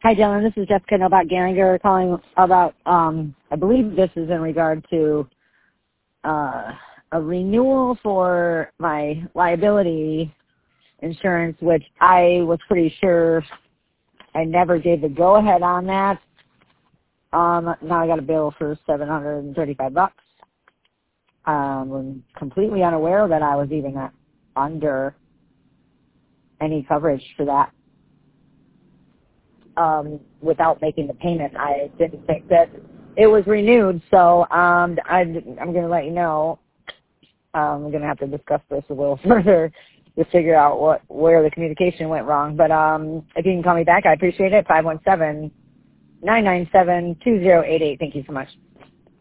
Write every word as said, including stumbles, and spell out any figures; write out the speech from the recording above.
Hi, Dylan. This is Jessica Novak Geringer calling about, um, I believe this is in regard to uh, a renewal for my liability insurance, which I was pretty sure I never gave the go-ahead on that. Um, now I got a bill for seven hundred thirty-five bucks. Um, I'm completely unaware that I was even uh, under any coverage for that. Um, without making the payment, I didn't think that it was renewed. So um, I, I'm going to let you know. Um, we're going to have to discuss this a little further to figure out what where the communication went wrong. But um, if you can call me back, I appreciate it. five one seven, nine nine seven, two zero eight eight. Thank you so much.